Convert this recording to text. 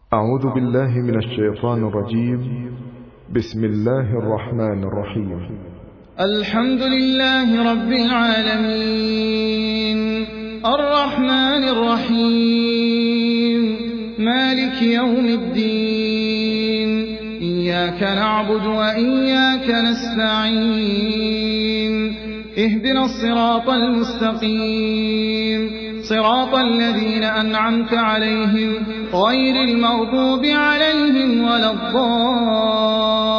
أعوذ بالله من الشيطان الرجيم. بسم الله الرحمن الرحيم. الحمد لله رب العالمين الرحمن الرحيم مالك يوم الدين إياك نعبد وإياك نستعين اهدنا الصراط المستقيم صراط الذين أنعمت عليهم غير المغضوب عليهم ولا الضالين.